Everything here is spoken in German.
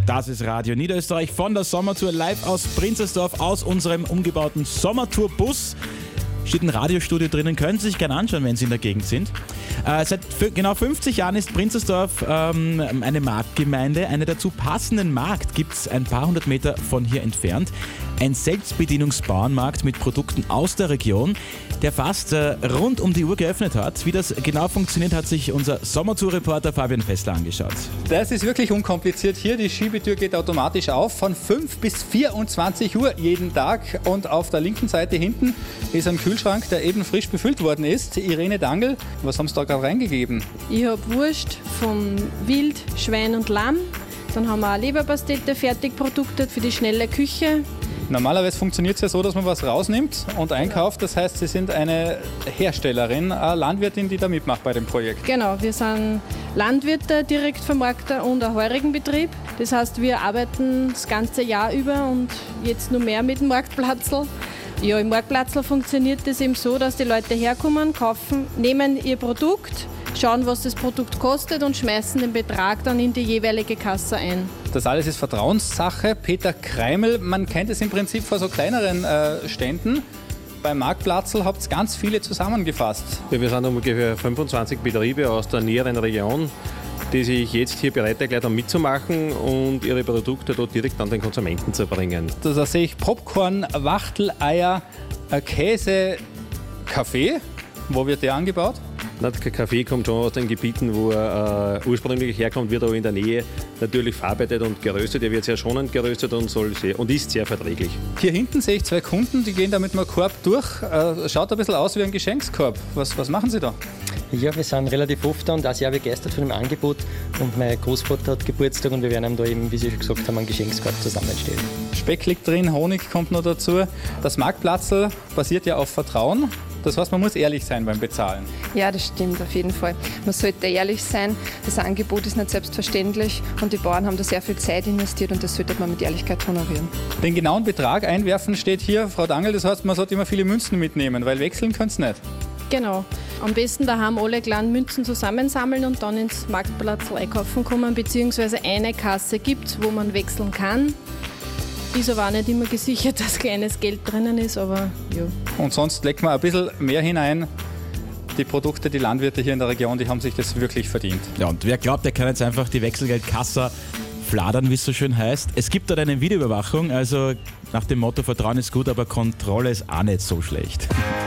Das ist Radio Niederösterreich von der Sommertour live aus Prinzersdorf, aus unserem umgebauten Sommertourbus. Steht ein Radiostudio drinnen, können Sie sich gerne anschauen, wenn Sie in der Gegend sind. Seit genau 50 Jahren ist Prinzersdorf eine Marktgemeinde. Einen dazu passenden Markt gibt es ein paar hundert Meter von hier entfernt. Ein Selbstbedienungsbauernmarkt mit Produkten aus der Region, der fast rund um die Uhr geöffnet hat. Wie das genau funktioniert, hat sich unser Sommertour-Reporter Fabian Fessler angeschaut. Das ist wirklich unkompliziert hier. Die Schiebetür geht automatisch auf von 5 bis 24 Uhr jeden Tag. Und auf der linken Seite hinten ist ein Kühlschrank, der eben frisch befüllt worden ist. Irene Dangl, was haben Sie da gerade reingegeben? Ich habe Wurst vom Wild, Schwein und Lamm. Dann haben wir eine Leberpastete, Fertigprodukte für die schnelle Küche. Normalerweise funktioniert es ja so, dass man was rausnimmt und einkauft. Das heißt, Sie sind eine Herstellerin, eine Landwirtin, die da mitmacht bei dem Projekt. Genau, wir sind Landwirte, Direktvermarkter und ein Heurigenbetrieb. Das heißt, wir arbeiten das ganze Jahr über und jetzt nur mehr mit dem Marktplatzl. Ja, im Marktplatzl funktioniert das eben so, dass die Leute herkommen, kaufen, nehmen ihr Produkt, schauen, was das Produkt kostet und schmeißen den Betrag dann in die jeweilige Kasse ein. Das alles ist Vertrauenssache. Peter Kreimel, man kennt es im Prinzip vor so kleineren Ständen. Beim Marktplatzl habt ihr ganz viele zusammengefasst. Ja, wir sind ungefähr 25 Betriebe aus der näheren Region, die sich jetzt hier bereit erklärt haben mitzumachen und ihre Produkte dort direkt an den Konsumenten zu bringen. Da sehe ich Popcorn, Wachteleier, Käse, Kaffee. Wo wird der angebaut? Der Kaffee kommt schon aus den Gebieten, wo er ursprünglich herkommt, wird aber in der Nähe natürlich verarbeitet und geröstet. Er wird sehr schonend geröstet und ist sehr verträglich. Hier hinten sehe ich 2 Kunden, die gehen da mit einem Korb durch. Schaut ein bisschen aus wie ein Geschenkskorb. Was machen Sie da? Ja, wir sind relativ oft da und auch sehr begeistert von dem Angebot. Und mein Großvater hat Geburtstag und wir werden ihm da eben, wie Sie schon gesagt haben, einen Geschenkskorb zusammenstellen. Speck liegt drin, Honig kommt noch dazu. Das Marktplatzl basiert ja auf Vertrauen. Das heißt, man muss ehrlich sein beim Bezahlen. Ja, das stimmt auf jeden Fall. Man sollte ehrlich sein. Das Angebot ist nicht selbstverständlich und die Bauern haben da sehr viel Zeit investiert und das sollte man mit Ehrlichkeit honorieren. Den genauen Betrag einwerfen steht hier, Frau Dangl. Das heißt, man sollte immer viele Münzen mitnehmen, weil wechseln können Sie nicht. Genau. Am besten daheim alle kleinen Münzen zusammensammeln und dann ins Marktplatzl einkaufen kommen, beziehungsweise eine Kasse gibt, wo man wechseln kann. Ist aber auch nicht immer gesichert, dass kleines Geld drinnen ist, aber ja. Und sonst legt man ein bisschen mehr hinein. Die Produkte, die Landwirte hier in der Region, die haben sich das wirklich verdient. Ja, und wer glaubt, der kann jetzt einfach die Wechselgeldkasse fladern, wie es so schön heißt. Es gibt dort eine Videoüberwachung, also nach dem Motto Vertrauen ist gut, aber Kontrolle ist auch nicht so schlecht.